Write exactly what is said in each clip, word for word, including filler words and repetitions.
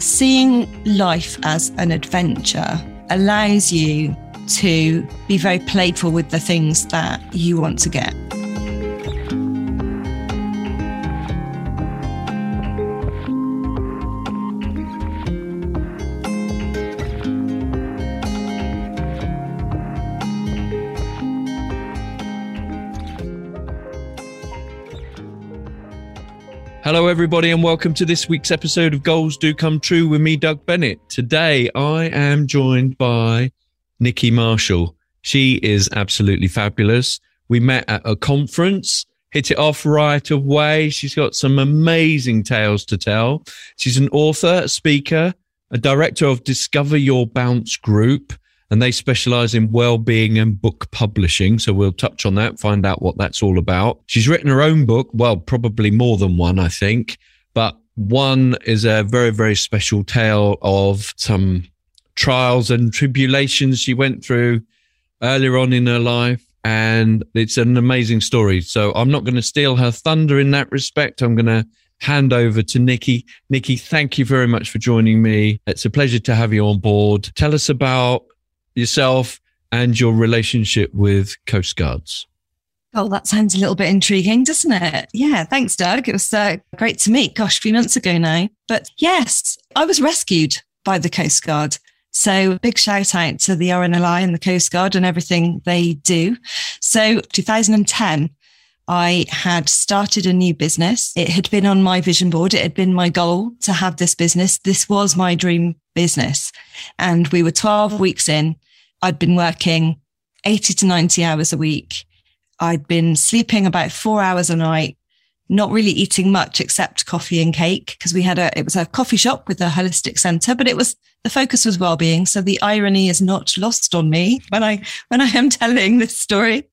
Seeing life as an adventure allows you to be very playful with the things that you want to get. Hello, everybody, and welcome to this week's episode of Goals Do Come True with me, Doug Bennett. Today, I am joined by Nikki Marshall. She is absolutely fabulous. We met at a conference, hit it off right away. She's got some amazing tales to tell. She's an author, a speaker, a director of Discover Your Bounce Group, and they specialize in well-being and book publishing. So we'll touch on that, find out what that's all about. She's written her own book. Well, probably more than one, I think. But one is a very, very special tale of some trials and tribulations she went through earlier on in her life. And it's an amazing story. So I'm not going to steal her thunder in that respect. I'm going to hand over to Nikki. Nikki, thank you very much for joining me. It's a pleasure to have you on board. Tell us about yourself and your relationship with Coast Guards. Oh, that sounds a little bit intriguing, doesn't it? Yeah, thanks, Doug. It was uh, great to meet. Gosh, a few months ago now. But yes, I was rescued by the Coast Guard. So big shout out to the R N L I and the Coast Guard and everything they do. So two thousand ten, I had started a new business. It had been on my vision board. It had been my goal to have this business. This was my dream business. And we were twelve weeks in. I'd been working eighty to ninety hours a week. I'd been sleeping about four hours a night, not really eating much except coffee and cake, because we had a, it was a coffee shop with a holistic center, but it was, the focus was well-being. So the irony is not lost on me when I, when I am telling this story,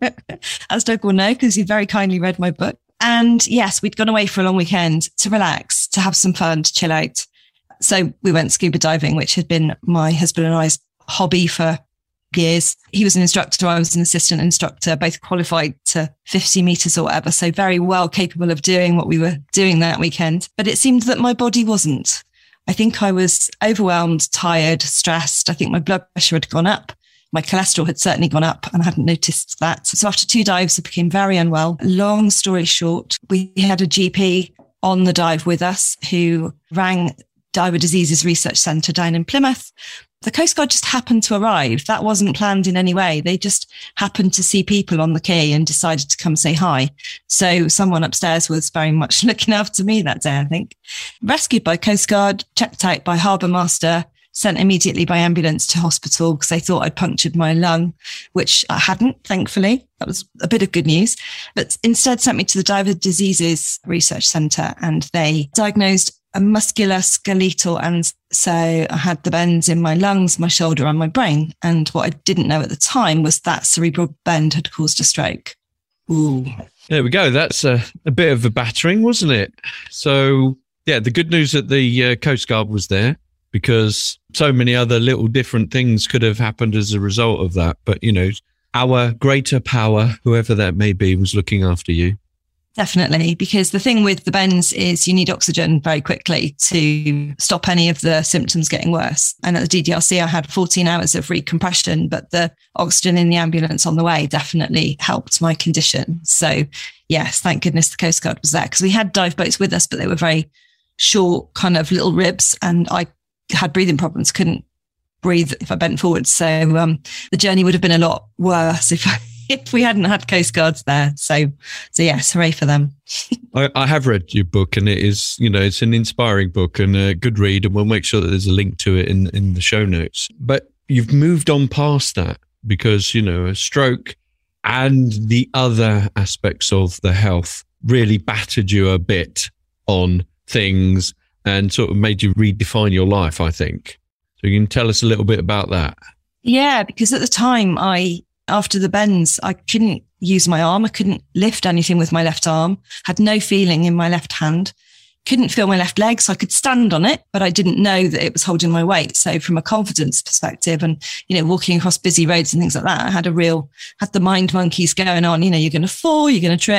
as Doug will know, because he very kindly read my book. And yes, we'd gone away for a long weekend to relax, to have some fun, to chill out. So we went scuba diving, which had been my husband and I's hobby for years. He was an instructor. I was an assistant instructor, both qualified to fifty meters or whatever. So very well capable of doing what we were doing that weekend. But it seemed that my body wasn't. I think I was overwhelmed, tired, stressed. I think my blood pressure had gone up. My cholesterol had certainly gone up and I hadn't noticed that. So after two dives, I became very unwell. Long story short, we had a G P on the dive with us who rang Diver Diseases Research Centre down in Plymouth. The Coast Guard just happened to arrive. That wasn't planned in any way. They just happened to see people on the quay and decided to come say hi. So someone upstairs was very much looking after me that day, I think. Rescued by Coast Guard, checked out by Harbour Master, sent immediately by ambulance to hospital because they thought I'd punctured my lung, which I hadn't, thankfully. That was a bit of good news. But instead sent me to the Diver Diseases Research Centre and they diagnosed a musculoskeletal, and so I had the bends in my lungs, my shoulder and my brain. And what I didn't know at the time was that cerebral bend had caused a stroke. Ooh. There we go. That's a, a bit of a battering, wasn't it? So, yeah, the good news that the uh, Coast Guard was there because so many other little different things could have happened as a result of that. But, you know, our greater power, whoever that may be, was looking after you. Definitely, because the thing with the bends is you need oxygen very quickly to stop any of the symptoms getting worse. And at the D D R C, I had fourteen hours of recompression, but the oxygen in the ambulance on the way definitely helped my condition. So yes, thank goodness the Coast Guard was there because we had dive boats with us, but they were very short kind of little ribs and I had breathing problems, couldn't breathe if I bent forward. So um, the journey would have been a lot worse if I if we hadn't had Coast Guards there. So, so yes, hooray for them. I, I have read your book and it is, you know, it's an inspiring book and a good read and we'll make sure that there's a link to it in, in the show notes. But you've moved on past that because, you know, a stroke and the other aspects of the health really battered you a bit on things and sort of made you redefine your life, I think. So you can tell us a little bit about that. Yeah, because at the time I... After the bends, I couldn't use my arm. I couldn't lift anything with my left arm, had no feeling in my left hand, couldn't feel my left leg. So I could stand on it, but I didn't know that it was holding my weight. So from a confidence perspective and, you know, walking across busy roads and things like that, I had a real, had the mind monkeys going on, you know, you're going to fall, you're going to trip.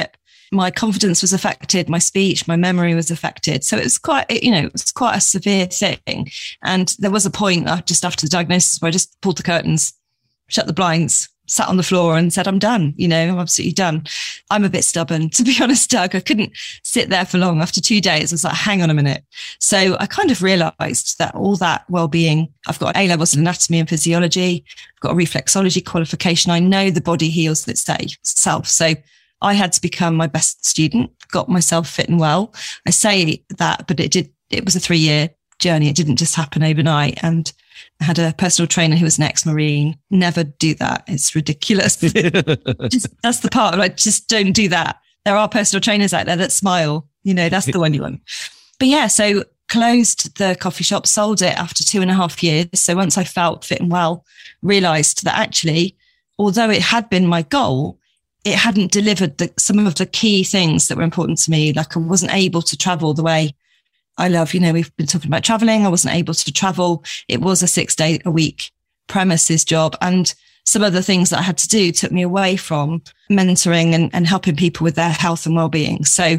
my confidence was affected, my speech, my memory was affected. So it was quite, you know, it was quite a severe thing. And there was a point uh, just after the diagnosis where I just pulled the curtains, shut the blinds, sat on the floor and said, I'm done. You know, I'm absolutely done. I'm a bit stubborn, to be honest, Doug. I couldn't sit there for long. After two days, I was like, hang on a minute. So I kind of realized that all that well-being, I've got A levels in anatomy and physiology. I've got a reflexology qualification. I know the body heals itself. So I had to become my best student, got myself fit and well. I say that, but it did, it was a three year journey. It didn't just happen overnight. And I had a personal trainer who was an ex-Marine. Never do that. It's ridiculous. just, that's the part. Like, just don't do that. There are personal trainers out there that smile. You know, that's the one you want. But yeah, so closed the coffee shop, sold it after two and a half years. So once I felt fit and well, realized that actually, although it had been my goal, it hadn't delivered the, some of the key things that were important to me. Like I wasn't able to travel the way I love, you know, we've been talking about traveling. I wasn't able to travel. It was a six day a week premises job. And some of the things that I had to do took me away from mentoring and, and helping people with their health and well-being. So,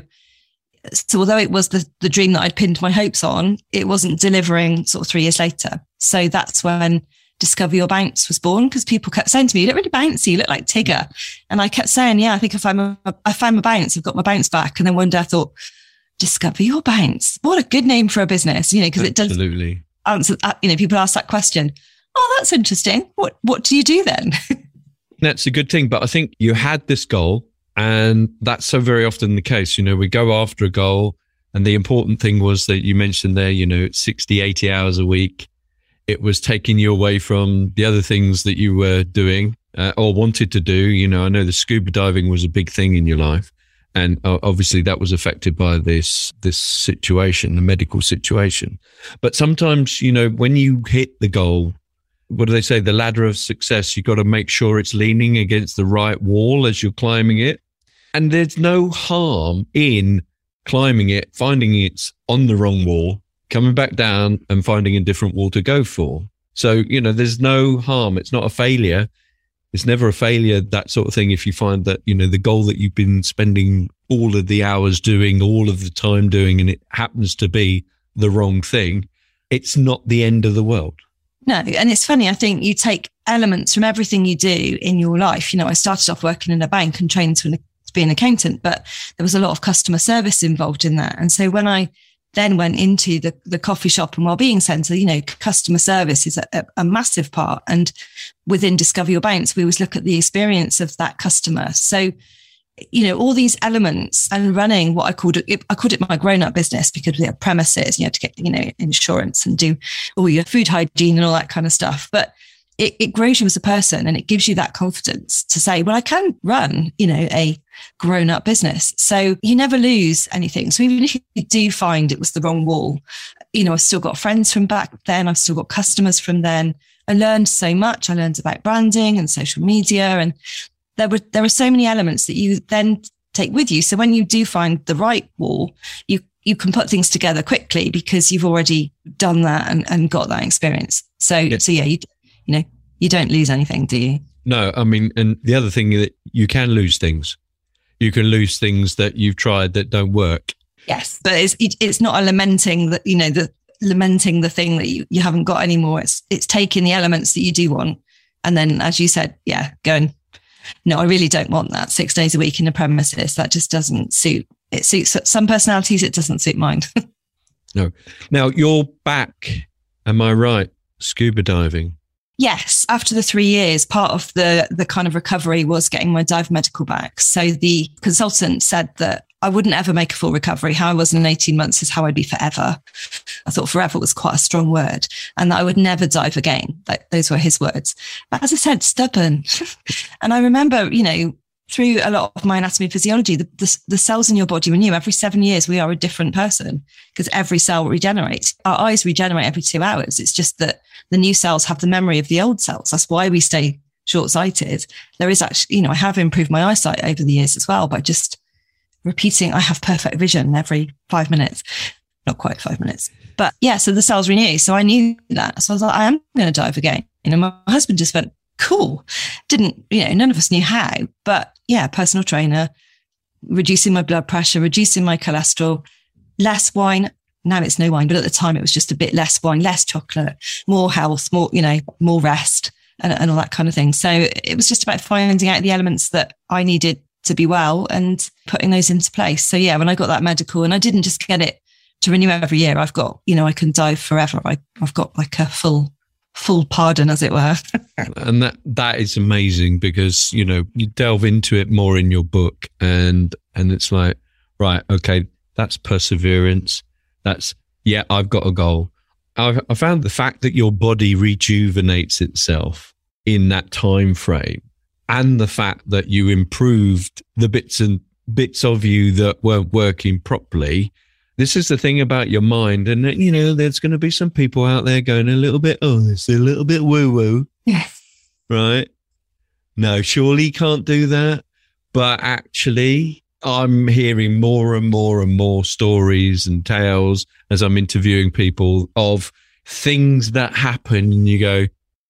so although it was the, the dream that I'd pinned my hopes on, it wasn't delivering sort of three years later. So that's when Discover Your Bounce was born, because people kept saying to me, you look really bouncy, you look like Tigger. And I kept saying, yeah, I think if I'm a, I found my bounce, I've got my bounce back. And then one day I thought, Discover Your Bounce. What a good name for a business, you know, because it does absolutely answer, you know, people ask that question. Oh, that's interesting. What, what do you do then? That's a good thing. But I think you had this goal, and that's so very often the case. You know, we go after a goal, and the important thing was that you mentioned there, you know, sixty, eighty hours a week. It was taking you away from the other things that you were doing uh, or wanted to do. You know, I know the scuba diving was a big thing in your life. And obviously that was affected by this, this situation, the medical situation. But sometimes, you know, when you hit the goal, what do they say? The ladder of success, you got to make sure it's leaning against the right wall as you're climbing it. And there's no harm in climbing it, finding it's on the wrong wall, coming back down and finding a different wall to go for. So, you know, there's no harm. It's not a failure. It's never a failure, that sort of thing. If you find that, you know, the goal that you've been spending all of the hours doing, all of the time doing, and it happens to be the wrong thing, it's not the end of the world. No. And it's funny. I think you take elements from everything you do in your life. You know, I started off working in a bank and trained to, to be an accountant, but there was a lot of customer service involved in that. And so when I then went into the, the coffee shop and wellbeing centre, you know, customer service is a, a massive part. And within Discover Your Bounce, we always look at the experience of that customer. So, you know, all these elements and running what I called it, I called it my grown-up business, because we have premises, you have to get, you know, insurance and do all your food hygiene and all that kind of stuff. But it, it grows you as a person, and it gives you that confidence to say, well, I can run, you know, a grown-up business. So you never lose anything. So even if you do find it was the wrong wall, you know, I've still got friends from back then. I've still got customers from then. I learned so much. I learned about branding and social media, and there were, there are so many elements that you then take with you. So when you do find the right wall, you, you can put things together quickly because you've already done that and, and got that experience. So, yeah. so yeah, you, you know, you don't lose anything, do you? No, I mean, and the other thing is that you can lose things. You can lose things that you've tried that don't work. Yes, but it's it, it's not a lamenting that, you know, the lamenting the thing that you, you haven't got anymore. It's it's taking the elements that you do want, and then, as you said, yeah, going, no, I really don't want that six days a week in the premises. That just doesn't suit. It suits some personalities. It doesn't suit mine. No. Now you're back. Am I right? Scuba diving. Yes. After the three years, part of the, the kind of recovery was getting my dive medical back. So the consultant said that I wouldn't ever make a full recovery. How I was in eighteen months is how I'd be forever. I thought forever was quite a strong word, and that I would never dive again. Like, those were his words. But as I said, stubborn. And I remember, you know, through a lot of my anatomy and physiology, the, the, the cells in your body renew. Every seven years, we are a different person because every cell regenerates. Our eyes regenerate every two hours. It's just that the new cells have the memory of the old cells. That's why we stay short-sighted. There is actually, you know, I have improved my eyesight over the years as well by just repeating, I have perfect vision every five minutes. Not quite five minutes. But yeah, so the cells renew. So I knew that. So I was like, I am going to dive again. You know, my husband just went, cool. Didn't, you know, none of us knew how. But yeah, personal trainer, reducing my blood pressure, reducing my cholesterol, less wine. Now it's no wine, but at the time it was just a bit less wine, less chocolate, more health, more, you know, more rest and, and all that kind of thing. So it was just about finding out the elements that I needed to be well and putting those into place. So yeah, when I got that medical, and I didn't just get it to renew every year, I've got, you know, I can dive forever. I, I've got like a full, full pardon, as it were. And that, that is amazing because, you know, you delve into it more in your book and, and it's like, right, okay, that's perseverance. That's, yeah, I've got a goal. I, I found the fact that your body rejuvenates itself in that time frame, and the fact that you improved the bits and bits of you that weren't working properly. This is the thing about your mind. And, you know, there's going to be some people out there going a little bit, oh, it's a little bit woo-woo. Yes. Right? No, surely you can't do that. But actually, I'm hearing more and more and more stories and tales as I'm interviewing people of things that happen and you go,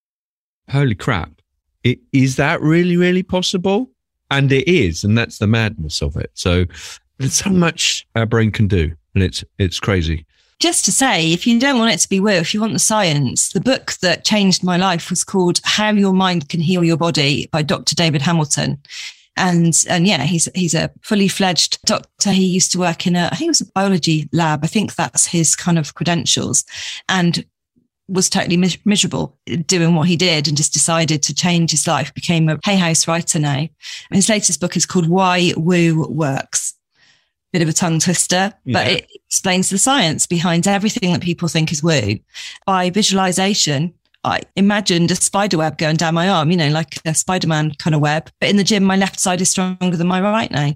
holy crap, it, is that really, really possible? And it is. And that's the madness of it. So there's so much our brain can do. And it's it's crazy. Just to say, if you don't want it to be woo, if you want the science, the book that changed my life was called How Your Mind Can Heal Your Body by Doctor David Hamilton. And, and yeah, he's, he's a fully fledged doctor. He used to work in a, I think it was a biology lab. I think that's his kind of credentials, and was totally mis- miserable doing what he did and just decided to change his life, became a Hay House writer now. And his latest book is called Why Woo Works. Bit of a tongue twister, yeah. But it explains the science behind everything that people think is woo. By visualization, I imagined a spider web going down my arm, you know, like a Spider-Man kind of web. But in the gym, my left side is stronger than my right now.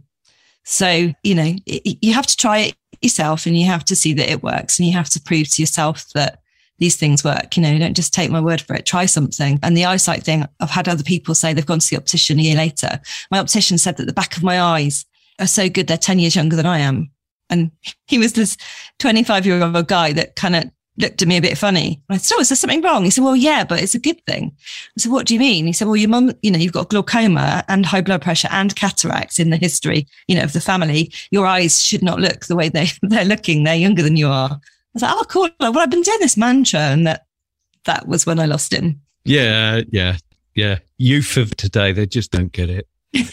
So, you know, it, you have to try it yourself and you have to see that it works, and you have to prove to yourself that these things work. You know, don't just take my word for it, try something. And the eyesight thing, I've had other people say they've gone to the optician a year later. My optician said that the back of my eyes are so good, they're ten years younger than I am. And he was this twenty-five year old guy that kind of looked at me a bit funny. I said, oh, is there something wrong? He said, well, yeah, but it's a good thing. I said, what do you mean? He said, well, your mum, you know, you've got glaucoma and high blood pressure and cataracts in the history, you know, of the family. Your eyes should not look the way they, they're looking. They're younger than you are. I was like, oh, cool. Well, I've been doing this mantra. And that, that was when I lost him. Yeah, yeah, yeah. Youth of today, they just don't get it.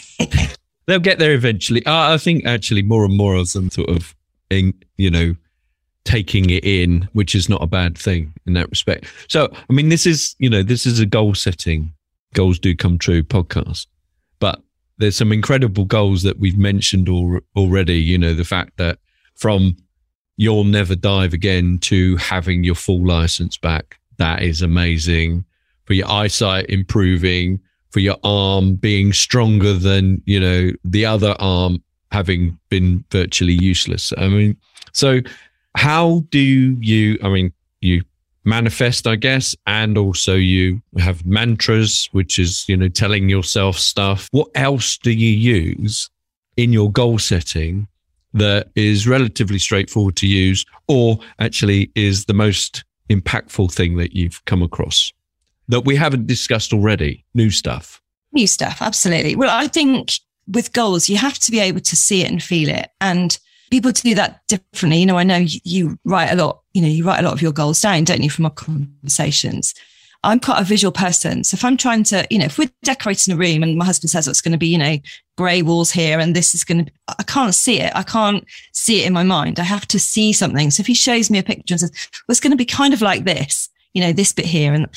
They'll get there eventually. Uh, I think actually more and more of them sort of, in, you know, taking it in, which is not a bad thing in that respect. So, I mean, this is, you know, this is a goal setting, goals do come true podcast, but there's some incredible goals that we've mentioned al- already. You know, the fact that from you'll never dive again to having your full license back, that is amazing. For your eyesight improving, for your arm being stronger than, you know, the other arm having been virtually useless. I mean, so how do you, I mean, you manifest, I guess, and also you have mantras, which is, you know, telling yourself stuff. What else do you use in your goal setting that is relatively straightforward to use, or actually is the most impactful thing that you've come across that we haven't discussed already? New stuff. New stuff, absolutely. Well, I think with goals, you have to be able to see it and feel it. And people do that differently. You know, I know you, you write a lot, you know, you write a lot of your goals down, don't you, from our conversations. I'm quite a visual person. So if I'm trying to, you know, if we're decorating a room and my husband says it's going to be, you know, grey walls here and this is going to, I can't see it. I can't see it in my mind. I have to see something. So if he shows me a picture and says, well, it's going to be kind of like this, you know, this bit here, and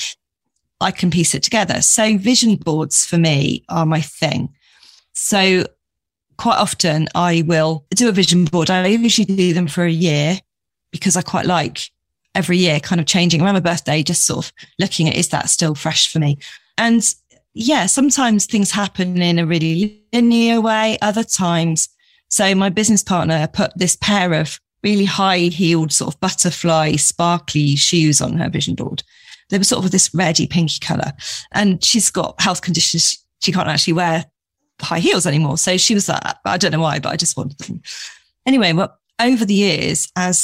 I can piece it together. So vision boards for me are my thing. So quite often I will do a vision board. I usually do them for a year because I quite like every year kind of changing around my birthday, just sort of looking at, is that still fresh for me? And yeah, sometimes things happen in a really linear way. Other times, so my business partner put this pair of really high heeled sort of butterfly sparkly shoes on her vision board. They were sort of this reddy pinky color, and she's got health conditions. She can't actually wear high heels anymore. So she was like, I don't know why, but I just wanted them. Anyway, well, over the years, as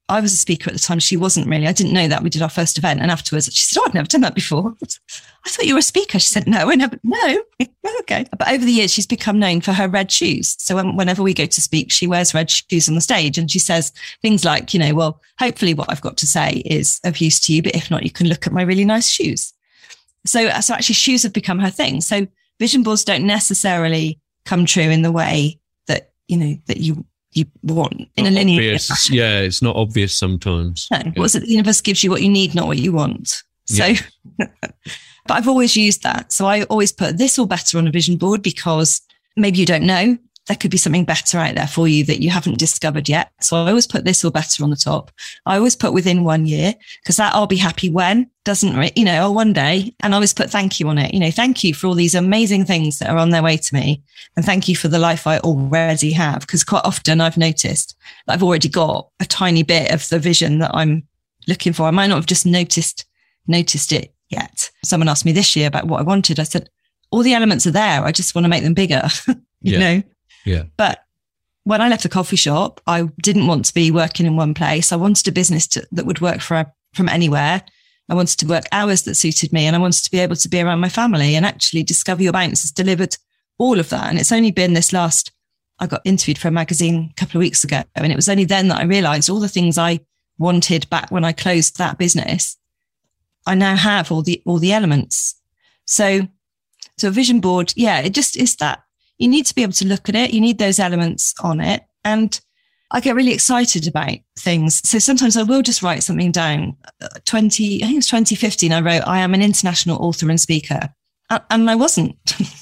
I was a speaker at the time. She wasn't really. I didn't know that. We did our first event. And afterwards she said, oh, I've never done that before. I thought you were a speaker. She said, no, I never, no. Okay. But over the years, she's become known for her red shoes. So when, whenever we go to speak, she wears red shoes on the stage and she says things like, you know, well, hopefully what I've got to say is of use to you, but if not, you can look at my really nice shoes. So, so actually shoes have become her thing. So vision boards don't necessarily come true in the way that, you know, that you you want in not a linear obvious. Yeah, it's not obvious sometimes. No, yeah. What's it? The universe gives you what you need, not what you want. So, yeah. But I've always used that. So I always put this or better on a vision board because maybe you don't know. There could be something better out there for you that you haven't discovered yet. So I always put this or better on the top. I always put within one year because that I'll be happy when doesn't, re- you know, or one day. And I always put thank you on it. You know, thank you for all these amazing things that are on their way to me. And thank you for the life I already have. Because quite often I've noticed that I've already got a tiny bit of the vision that I'm looking for. I might not have just noticed, noticed it yet. Someone asked me this year about what I wanted. I said, all the elements are there. I just want to make them bigger, you yeah. know? Yeah. But when I left the coffee shop, I didn't want to be working in one place. I wanted a business to, that would work for from anywhere. I wanted to work hours that suited me and I wanted to be able to be around my family. And actually Discover Your Bounce has delivered all of that. And it's only been this last, I got interviewed for a magazine a couple of weeks ago. And it was only then that I realized all the things I wanted back when I closed that business. I now have all the, all the elements. So, so a vision board, yeah, it just is that. You need to be able to look at it. You need those elements on it. And I get really excited about things. So sometimes I will just write something down. twenty, I think it was twenty fifteen, I wrote, I am an international author and speaker. And I wasn't.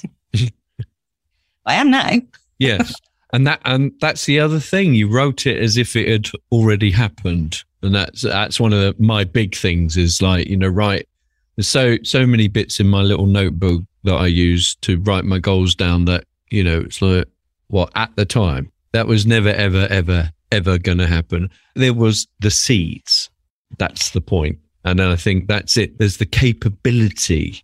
I am now. Yes. And that, and that's the other thing. You wrote it as if it had already happened. And that's, that's one of the, my big things is like, you know, right. There's so, so many bits in my little notebook that I use to write my goals down that, you know, it's like, well, at the time, that was never, ever, ever, ever going to happen. There was the seeds. That's the point. And then I think that's it. There's the capability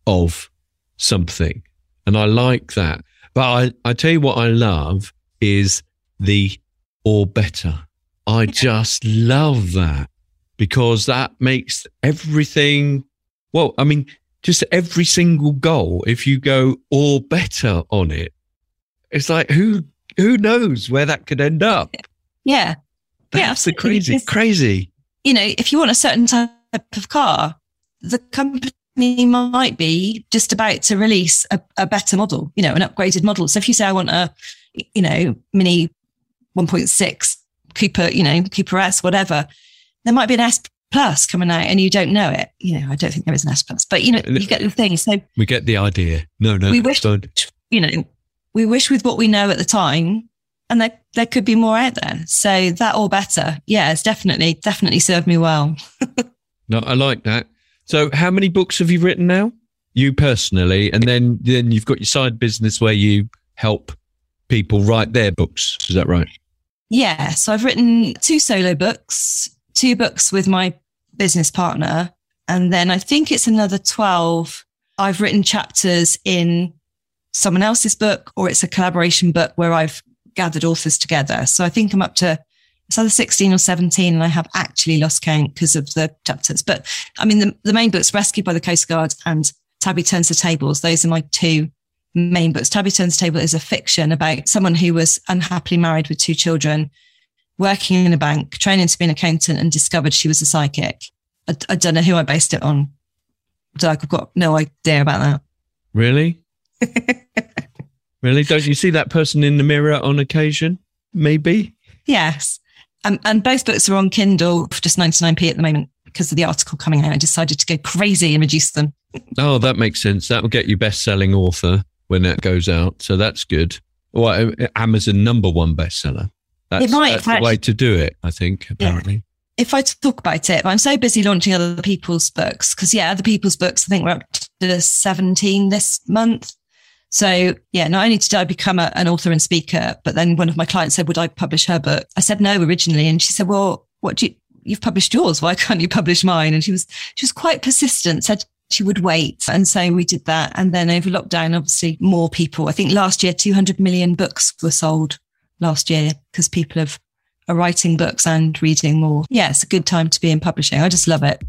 of something. And I like that. But I, I tell you what I love is the or better. I just love that because that makes everything, well, I mean, just every single goal, if you go or better on it, it's like, who who knows where that could end up? Yeah. That's yeah, the crazy, it's, crazy. You know, if you want a certain type of car, the company might be just about to release a, a better model, you know, an upgraded model. So if you say, I want a, you know, Mini one point six Cooper, you know, Cooper S, whatever, there might be an S Plus coming out and you don't know it. You know, I don't think there is an S Plus, but you know, you get the thing. So we get the idea. No, no, we wish, don't. you know, we wish with what we know at the time, and there, there could be more out there. So that or better. Yeah, it's definitely, definitely served me well. No, I like that. So how many books have you written now? You personally, and then, then you've got your side business where you help people write their books. Is that right? Yeah. So I've written two solo books, two books with my business partner. And then I think it's another twelve. I've written chapters in someone else's book, or it's a collaboration book where I've gathered authors together. So I think I'm up to, it's either sixteen or seventeen, and I have actually lost count because of the chapters. But I mean, the, the main books, Rescued by the Coast Guard and Tabby Turns the Tables, those are my two main books. Tabby Turns the Table is a fiction about someone who was unhappily married with two children, working in a bank, training to be an accountant, and discovered she was a psychic. I, I don't know who I based it on. I've got no idea about that. Really? Really? Don't you see that person in the mirror on occasion? Maybe? Yes. Um, and both books are on Kindle for just ninety-nine p at the moment because of the article coming out. I decided to go crazy and reduce them. Oh, that makes sense. That will get you best-selling author when that goes out. So that's good. Well, Amazon number one bestseller. That's, it might, that's the way to do it, I think, apparently. Yeah. If I talk about it, I'm so busy launching other people's books because, yeah, other people's books, I think we're up to seventeen this month. So, yeah, not only did I become a, an author and speaker, but then one of my clients said, would I publish her book? I said no originally. And she said, well, what do you, you've published yours. Why can't you publish mine? And she was, she was quite persistent, said she would wait. And so we did that. And then over lockdown, obviously more people, I think last year, two hundred million books were sold last year because people have are writing books and reading more. Yeah, it's a good time to be in publishing. I just love it.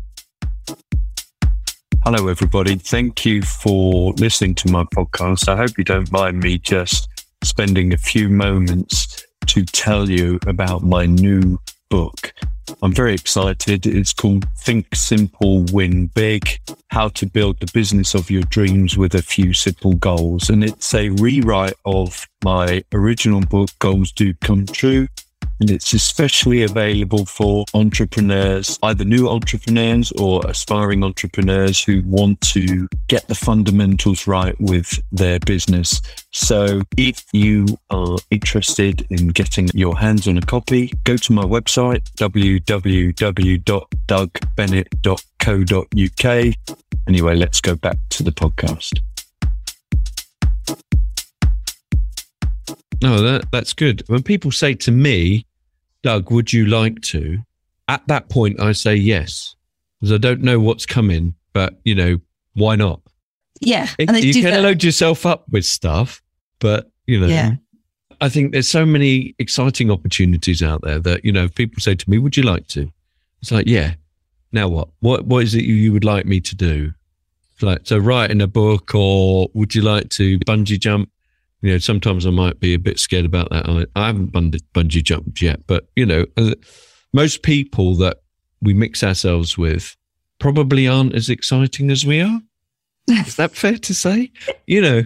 Hello, everybody. Thank you for listening to my podcast. I hope you don't mind me just spending a few moments to tell you about my new book. I'm very excited. It's called Think Simple, Win Big, How to Build the Business of Your Dreams with a Few Simple Goals. And it's a rewrite of my original book, Goals Do Come True. And it's especially available for entrepreneurs, either new entrepreneurs or aspiring entrepreneurs who want to get the fundamentals right with their business. So if you are interested in getting your hands on a copy, go to my website, w w w dot doug bennett dot co dot u k. Anyway, let's go back to the podcast. No, that, that's good. When people say to me, Doug, would you like to? At that point, I say yes, because I don't know what's coming, but, you know, why not? Yeah. It, And they you do can that. load yourself up with stuff, but, you know, Yeah. I think there's so many exciting opportunities out there that, you know, if people say to me, would you like to? It's like, yeah. Now what? What What is it you would like me to do? It's like, so writing a book, or would you like to bungee jump? You know, sometimes I might be a bit scared about that. I, I haven't bungee, bungee jumped yet, but, you know, most people that we mix ourselves with probably aren't as exciting as we are. Is that fair to say? You know,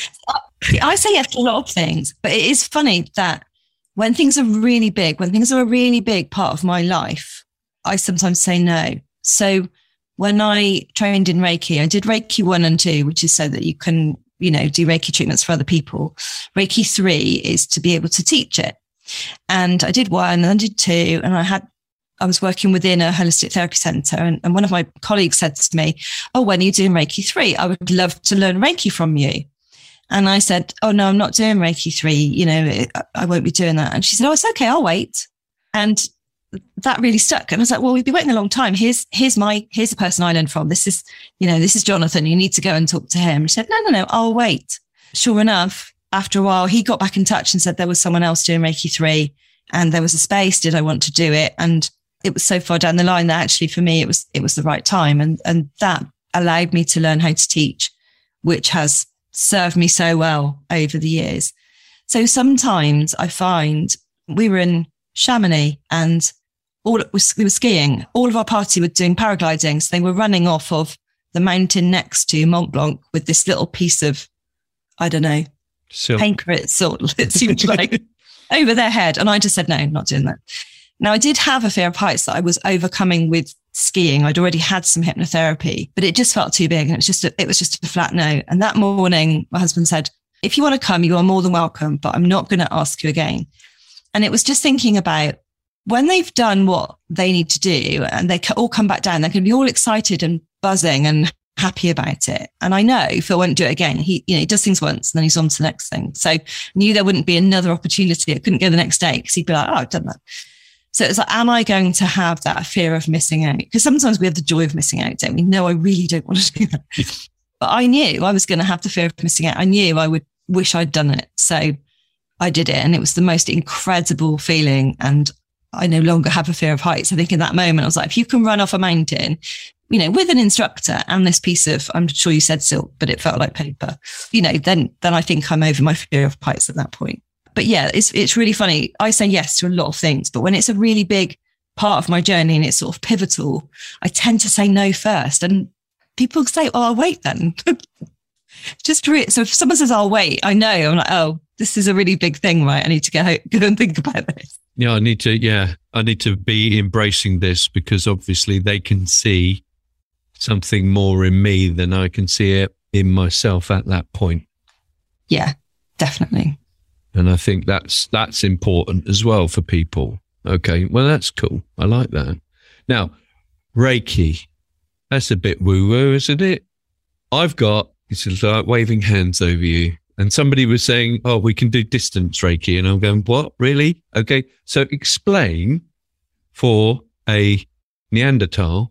I say yes to a lot of things, but it is funny that when things are really big, when things are a really big part of my life, I sometimes say no. So when I trained in Reiki, I did Reiki one and two, which is so that you can, you know, do Reiki treatments for other people. Reiki three is to be able to teach it. And I did one and I did two, and I had, I was working within a holistic therapy center, and, and one of my colleagues said to me, oh, when are you doing Reiki three? I would love to learn Reiki from you. And I said, oh no, I'm not doing Reiki three. You know, it, I won't be doing that. And she said, oh, it's okay. I'll wait. And that really stuck. And I was like, well, we've been waiting a long time. Here's, here's my, here's the person I learned from. This is, you know, this is Jonathan. You need to go and talk to him. She said, no, no, no, I'll wait. Sure enough, after a while, he got back in touch and said there was someone else doing Reiki three and there was a space. Did I want to do it? And it was so far down the line that actually for me, it was, it was the right time. And, and that allowed me to learn how to teach, which has served me so well over the years. So sometimes I find we were in Chamonix and all it was, we were skiing. All of our party were doing paragliding. So they were running off of the mountain next to Mont Blanc with this little piece of, I don't know, so pancreas sort of, it seemed like, over their head. And I just said, no, not doing that. Now I did have a fear of heights that I was overcoming with skiing. I'd already had some hypnotherapy, but it just felt too big. And it was just, a, it was just a flat no. And that morning, my husband said, if you want to come, you are more than welcome, but I'm not going to ask you again. And it was just thinking about, when they've done what they need to do and they all come back down, they're going to be all excited and buzzing and happy about it. And I know Phil won't do it again. He, you know, he does things once and then he's on to the next thing. So I knew there wouldn't be another opportunity. I couldn't go the next day because he'd be like, oh, I've done that. So it's like, am I going to have that fear of missing out? Because sometimes we have the joy of missing out, don't we? No, I really don't want to do that. But I knew I was going to have the fear of missing out. I knew I would wish I'd done it. So I did it. And it was the most incredible feeling. And I no longer have a fear of heights. I think in that moment, I was like, if you can run off a mountain, you know, with an instructor and this piece of, I'm sure you said silk, but it felt like paper, you know, then, then I think I'm over my fear of heights at that point. But yeah, it's, it's really funny. I say yes to a lot of things, but when it's a really big part of my journey and it's sort of pivotal, I tend to say no first. And people say, oh, I'll wait then. Just re- so if someone says, I'll wait, I know, I'm like, oh, this is a really big thing, right? I need to go, go and think about this. Yeah, I need to, yeah, I need to be embracing this because obviously they can see something more in me than I can see it in myself at that point. Yeah, definitely. And I think that's, that's important as well for people. Okay. Well, that's cool. I like that. Now, Reiki, that's a bit woo woo, isn't it? I've got, it's like waving hands over you. And somebody was saying, oh, we can do distance Reiki. And I'm going, what? Really? Okay. So explain for a Neanderthal,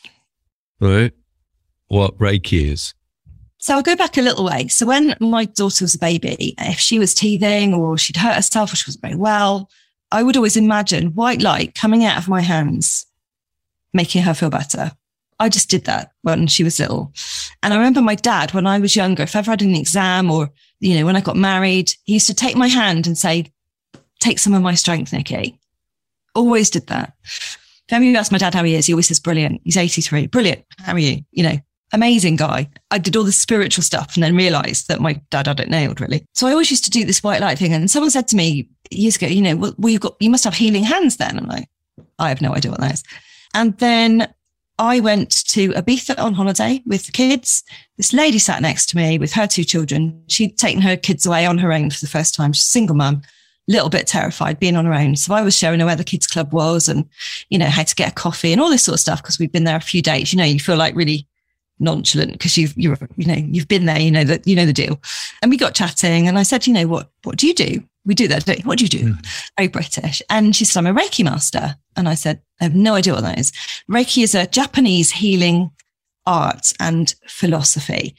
right, what Reiki is. So I'll go back a little way. So when my daughter was a baby, if she was teething or she'd hurt herself or she wasn't very well, I would always imagine white light coming out of my hands, making her feel better. I just did that when she was little. And I remember my dad, when I was younger, if I ever had an exam or, you know, when I got married, he used to take my hand and say, take some of my strength, Nikki. Always did that. If ever you ask my dad how he is, he always says, brilliant. He's eighty-three. Brilliant. How are you? You know, amazing guy. I did all the spiritual stuff and then realized that my dad had it nailed, really. So I always used to do this white light thing. And someone said to me years ago, you know, well, well you've got, you must have healing hands then. I'm like, I have no idea what that is. And then I went to Ibiza on holiday with the kids. This lady sat next to me with her two children. She'd taken her kids away on her own for the first time. She's a single mum, a little bit terrified being on her own. So I was showing her where the kids club was and, you know, how to get a coffee and all this sort of stuff because we've been there a few days. You know, you feel like really nonchalant because you've, you're, you know, you've been there, you know, that, you know, the deal. And we got chatting and I said, you know, what, what do you do? We do that. Don't you? What do you do? Mm. Very British. And she said, I'm a Reiki master. And I said, I have no idea what that is. Reiki is a Japanese healing art and philosophy.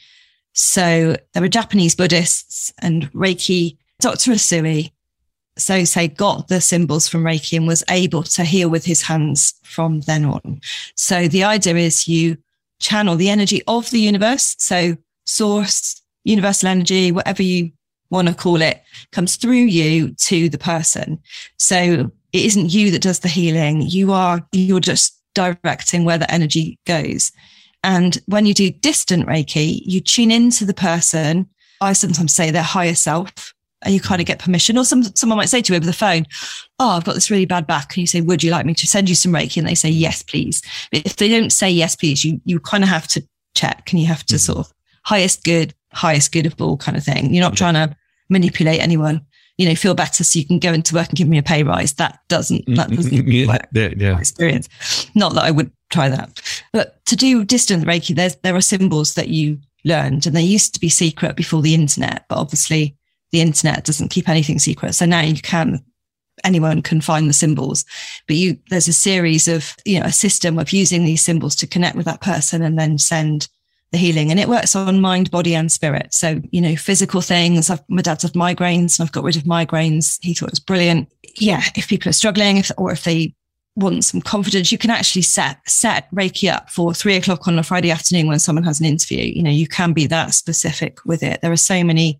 So there were Japanese Buddhists and Reiki. Doctor Usui, so say, got the symbols from Reiki and was able to heal with his hands from then on. So the idea is you channel the energy of the universe. So source, universal energy, whatever you want to call it, comes through you to the person. So it isn't you that does the healing. You are, you're just directing where the energy goes. And when you do distant Reiki, you tune into the person. I sometimes say their higher self, and you kind of get permission. Or some, someone might say to you over the phone, oh, I've got this really bad back. And you say, would you like me to send you some Reiki? And they say, yes, please. But if they don't say yes, please, you, you kind of have to check and you have to mm-hmm. sort of highest good, highest good of all kind of thing. You're not trying to manipulate anyone, you know, feel better so you can go into work and give me a pay rise. That doesn't, that doesn't yeah, work. Yeah, yeah. Experience. Not that I would try that, but to do distant Reiki, there's, there are symbols that you learned and they used to be secret before the internet, but obviously the internet doesn't keep anything secret. So now you can, anyone can find the symbols, but you, there's a series of, you know, a system of using these symbols to connect with that person and then send the healing. And it works on mind, body and spirit. So, you know, physical things. I've, my dad's had migraines and I've got rid of migraines. He thought it was brilliant. Yeah. If people are struggling, if, or if they want some confidence, you can actually set, set Reiki up for three o'clock on a Friday afternoon when someone has an interview. You know, you can be that specific with it. There are so many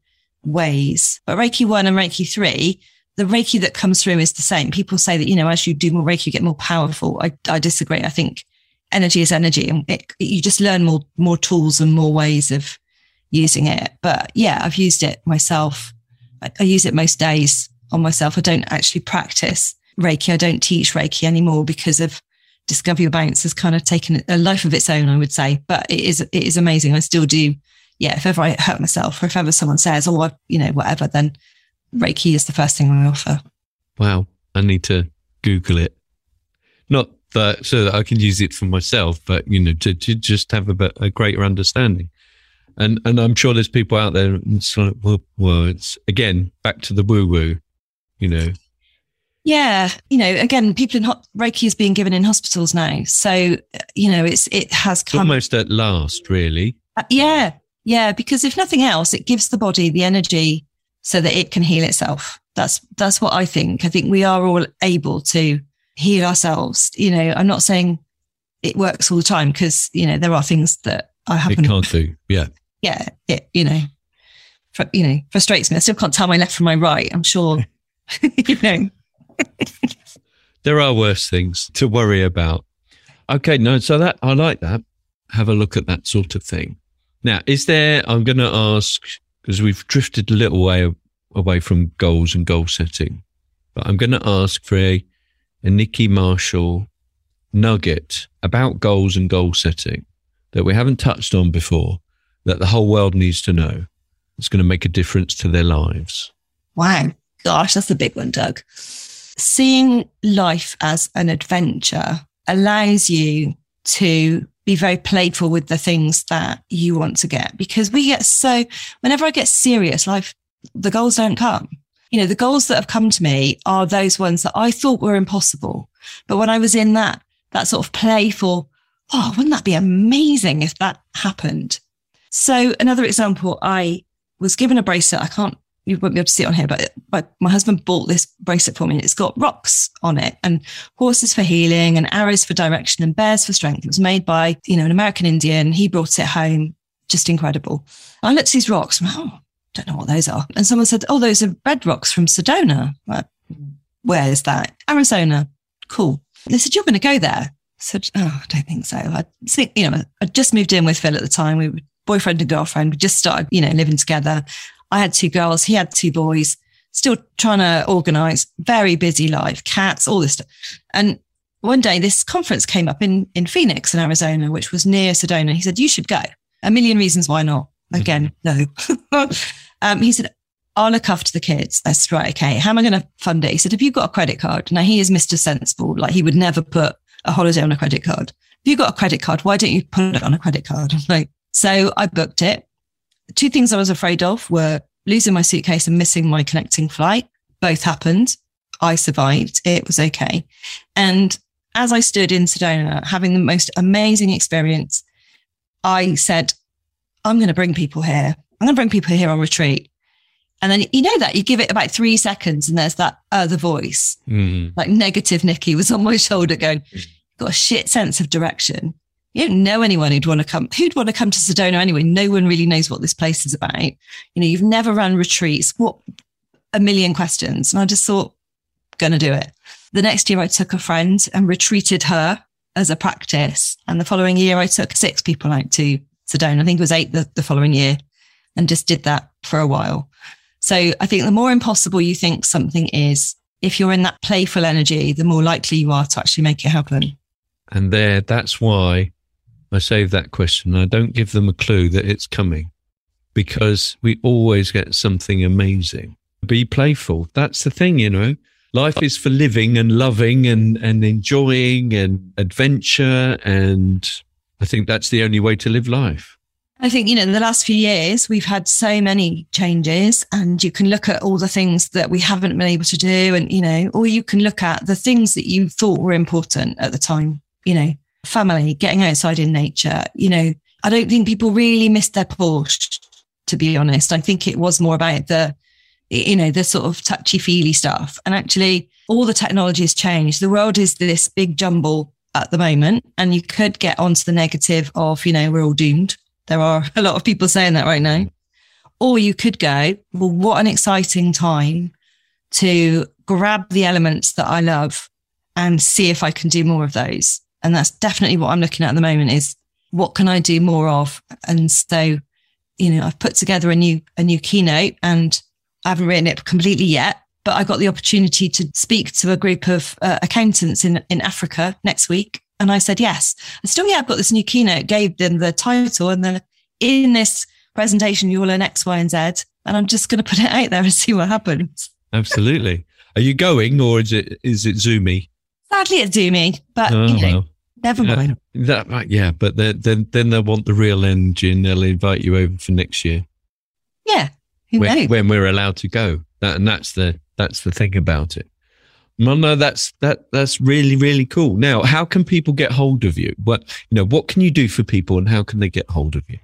ways, but Reiki one and Reiki three, the Reiki that comes through is the same. People say that, you know, as you do more Reiki, you get more powerful. I, I disagree. I think energy is energy and it, you just learn more, more tools and more ways of using it. But yeah, I've used it myself. I, I use it most days on myself. I don't actually practice Reiki. I don't teach Reiki anymore because of Discover Your Bounce has kind of taken a life of its own, I would say, but it is, it is amazing. I still do. Yeah. If ever I hurt myself or if ever someone says, oh, I, you know, whatever, then Reiki is the first thing I offer. Wow. I need to Google it. Not that so that I can use it for myself, but, you know, to, to just have a, a greater understanding. And and I'm sure there's people out there, it's like, well, well, it's again, back to the woo woo, you know. Yeah. You know, again, people in hot Reiki is being given in hospitals now. So, you know, it's, it has come almost at last, really. Uh, yeah. Yeah. Because if nothing else, it gives the body the energy so that it can heal itself. That's, that's what I think. I think we are all able to heal ourselves. You know, I'm not saying it works all the time because, you know, there are things that I haven't. It can't do. Yeah. Yeah. It, you know, fr- you know, frustrates me. I still can't tell my left from my right. I'm sure, you know. There are worse things to worry about. Okay. No, so that, I like that. Have a look at that sort of thing. Now, is there, I'm going to ask, because we've drifted a little way away from goals and goal setting, but I'm going to ask for a, a Nikki Marshall nugget about goals and goal setting that we haven't touched on before, that the whole world needs to know. It's going to make a difference to their lives. Wow. Gosh, that's a big one, Doug. Seeing life as an adventure allows you to be very playful with the things that you want to get, because we get so, whenever I get serious, life, the goals don't come. You know, the goals that have come to me are those ones that I thought were impossible. But when I was in that, that sort of playful, oh, wouldn't that be amazing if that happened? So another example, I was given a bracelet. I can't you won't be able to see it on here, but, but my husband bought this bracelet for me. It's got rocks on it and horses for healing and arrows for direction and bears for strength. It was made by, you know, an American Indian. He brought it home. Just incredible. I looked at these rocks. And, oh, don't know what those are. And someone said, oh, those are red rocks from Sedona. Like, where is that? Arizona. Cool. They said, you're going to go there. I said, oh, I don't think so. I think, you know, I just moved in with Phil at the time. We were boyfriend and girlfriend. We just started, you know, living together. I had two girls. He had two boys. Still trying to organize. Very busy life. Cats, all this stuff. And one day this conference came up in, in Phoenix in Arizona, which was near Sedona. He said, you should go. A million reasons why not. Again, no. um, he said, I'll look after the kids. That's right. Okay. How am I going to fund it? He said, have you got a credit card? Now he is Mister Sensible. Like he would never put a holiday on a credit card. If you got a credit card, why don't you put it on a credit card? Like, so I booked it. Two things I was afraid of were losing my suitcase and missing my connecting flight. Both happened. I survived. It was okay. And as I stood in Sedona, having the most amazing experience, I said, I'm going to bring people here. I'm going to bring people here on retreat. And then, you know that you give it about three seconds and there's that other voice, mm. like negative Nikki was on my shoulder going, got a shit sense of direction. You don't know anyone who'd want to come, who'd want to come to Sedona anyway. No one really knows what this place is about. You know, you've never run retreats. What a million questions. And I just thought, gonna do it. The next year I took a friend and retreated her as a practice. And the following year I took six people out to Sedona. I think it was eight the, the following year and just did that for a while. So I think the more impossible you think something is, if you're in that playful energy, the more likely you are to actually make it happen. And there, that's why I save that question. I don't give them a clue that it's coming because we always get something amazing. Be playful. That's the thing, you know. Life is for living and loving and, and enjoying and adventure. And I think that's the only way to live life. I think, you know, in the last few years, we've had so many changes and you can look at all the things that we haven't been able to do and, you know, or you can look at the things that you thought were important at the time, you know, family, getting outside in nature. You know, I don't think people really missed their Porsche, to be honest. I think it was more about the, you know, the sort of touchy-feely stuff. And actually, all the technology has changed. The world is this big jumble at the moment, and you could get onto the negative of, you know, we're all doomed. There are a lot of people saying that right now. Or you could go, well, what an exciting time to grab the elements that I love and see if I can do more of those. And that's definitely what I'm looking at at the moment is what can I do more of? And so, you know, I've put together a new, a new keynote and I haven't written it completely yet, but I got the opportunity to speak to a group of uh, accountants in, in Africa next week. And I said, yes. And still, yeah, I've got this new keynote, gave them the title. And then in this presentation, you will learn X, Y, and Z. And I'm just going to put it out there and see what happens. Absolutely. Are you going or is it is it Zoomy? Sadly, it's Zoomy, but oh, you know, well. never mind. Uh, that, right, yeah, but then, then then they'll want the real engine. They'll invite you over for next year. Yeah, who when, knows? When we're allowed to go. That, and that's the that's the thing about it. Well, no, that's that that's really, really cool. Now, how can people get hold of you? What you know, what can you do for people and how can they get hold of you?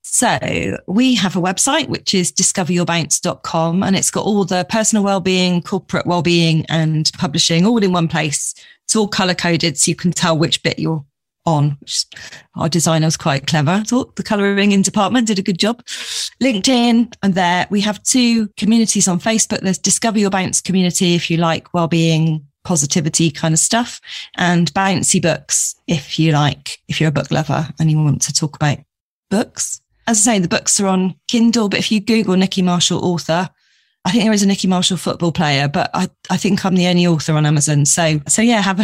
So we have a website, which is discover your bounce dot com, and it's got all the personal wellbeing, corporate wellbeing and publishing all in one place. It's all color coded so you can tell which bit you're on. Our designer was quite clever. I thought the colouring in department did a good job. LinkedIn, and there we have two communities on Facebook. There's Discover Your Bounce community if you like wellbeing, positivity kind of stuff, and Bouncy Books if you like, if you're a book lover and you want to talk about books. As I say, the books are on Kindle, but if you Google Nikki Marshall author, I think there is a Nikki Marshall football player, but I, I think I'm the only author on Amazon. So, so yeah, have a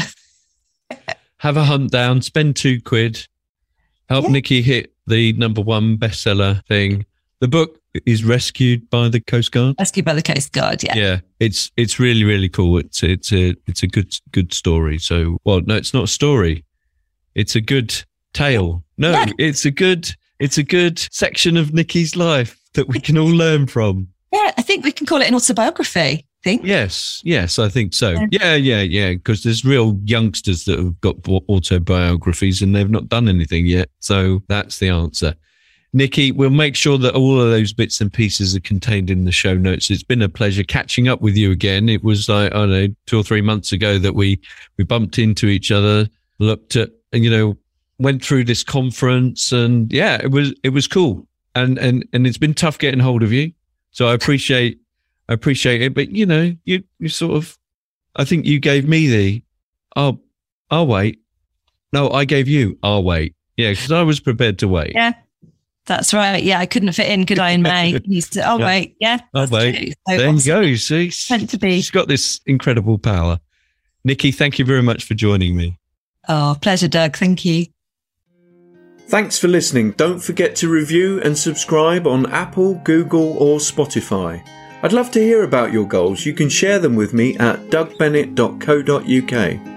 have a hunt down, spend two quid, help yeah. Nikki hit the number one bestseller thing. The book is rescued by the Coast Guard. Rescued by the Coast Guard, yeah. Yeah, it's it's really really cool. It's it's a it's a good good story. So, well, no, it's not a story. It's a good tale. No, yeah. it's a good it's a good section of Nikki's life that we can all learn from. Yeah, I think we can call it an autobiography. Think? Yes, yes, I think so. Yeah, yeah, yeah, because there's real youngsters that have got autobiographies and they've not done anything yet. So that's the answer. Nikki, we'll make sure that all of those bits and pieces are contained in the show notes. It's been a pleasure catching up with you again. It was like, I don't know, two or three months ago that we, we bumped into each other, looked at, you know, went through this conference, and yeah, it was, it was cool. And, and, and it's been tough getting hold of you. So I appreciate, I appreciate it. But you know, you, you sort of, I think you gave me the, oh, I'll wait. No, I gave you, I'll wait. Yeah. Cause I was prepared to wait. Yeah. That's right. Yeah, I couldn't fit in, could I, in May? He said, oh, yeah. wait. Yeah. Oh, wait. So there you go. You see? Meant to be. She's got this incredible power. Nikki, thank you very much for joining me. Oh, pleasure, Doug. Thank you. Thanks for listening. Don't forget to review and subscribe on Apple, Google or Spotify. I'd love to hear about your goals. You can share them with me at doug bennett dot co dot uk.